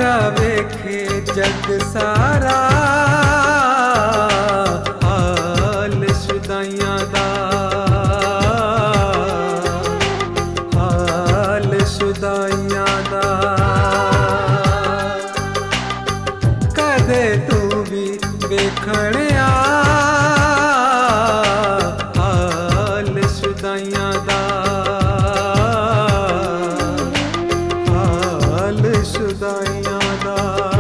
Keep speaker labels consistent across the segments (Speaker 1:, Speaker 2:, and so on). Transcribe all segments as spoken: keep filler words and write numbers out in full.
Speaker 1: यारा वेखे जग सारा हाल शुदाइयां दा, हाल शुदाइयां दा। कदे तू भी वेखण आ हाल शुदाइयां दा, हाल शुदाइयां दा।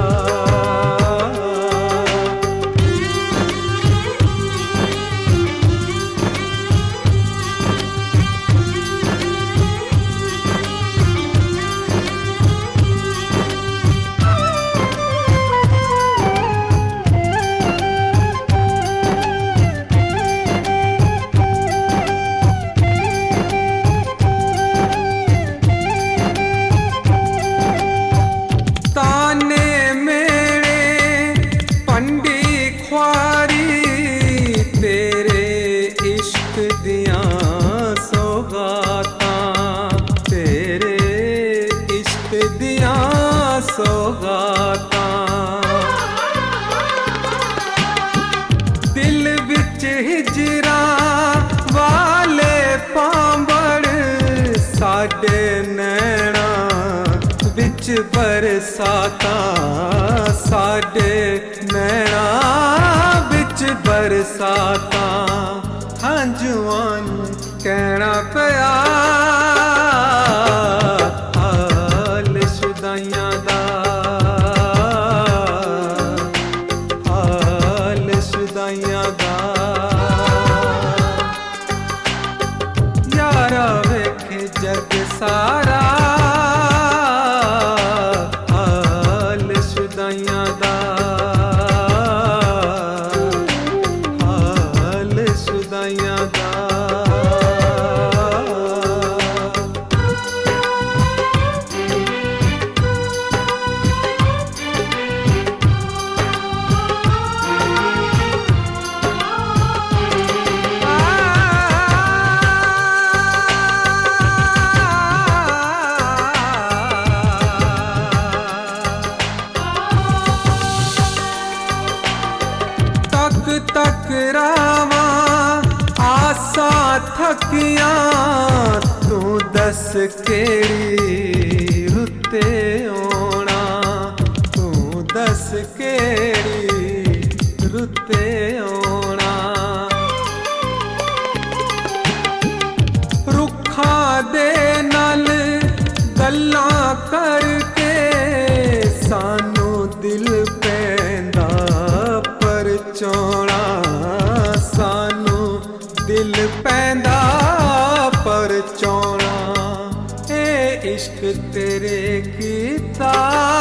Speaker 1: दिल विच हिजरा वाले पांबड़ साडे नैना विच बरसाता, साडे नैना विच बरसाता। हंजुआं कहना पिया हाल शुदाइयां दा, हाल शुदाइयां दा। यारा वेखे जग सारा हाल शुदाइयां दा, हाल शुदाइयां दा। तक रावा आसा थकियां तू दस केड़ी रुते आना, तू दस केड़ी रुते आना। रुखा दे नाल गल्लां करके सानू दिल पैंदा परचौना, सानू दिल पैंदा परचौना। ए इश्क तेरे कीता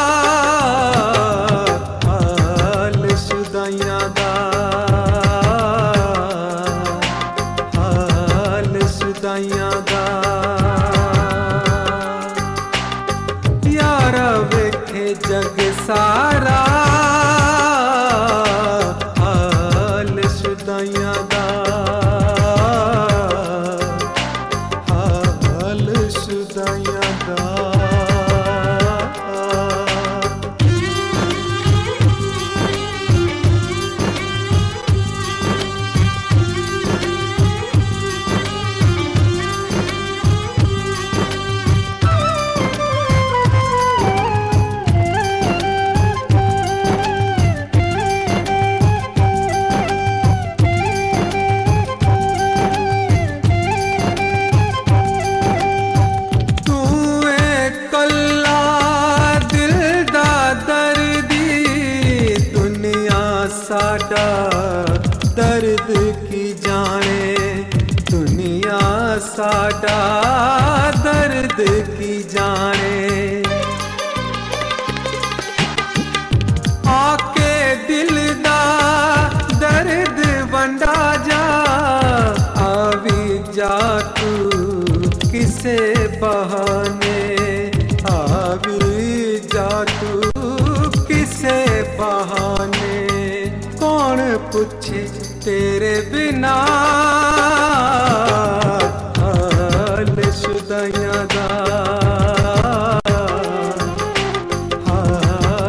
Speaker 1: हाल शुदाइयां दा, हाल शुदाइयां दा। यारा वेखे जग सारा हाल शुदाइयां दा, हाल शुदाइयां दा। साडा दर्द की जाने दुनिया, साडा दर्द की जाने। आके दिल दा दर्द वंडा जा, आवी जा तू किसे बहाने, आवी जा तू किसे बहाने। कौन पूछे तेरे बिना हाल शुदाइयां दा, हाल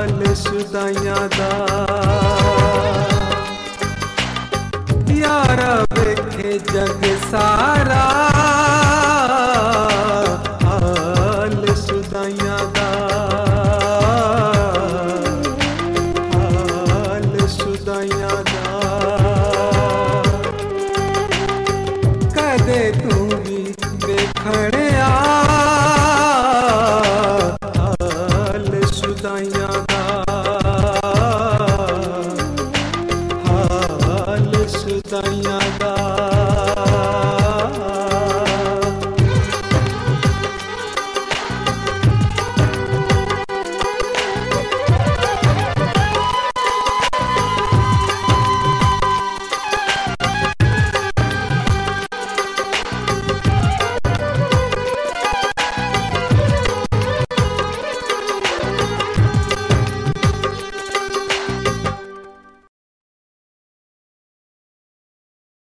Speaker 1: खड़िया हाल शुदाइयां दा, हाल शुदाइयां दा।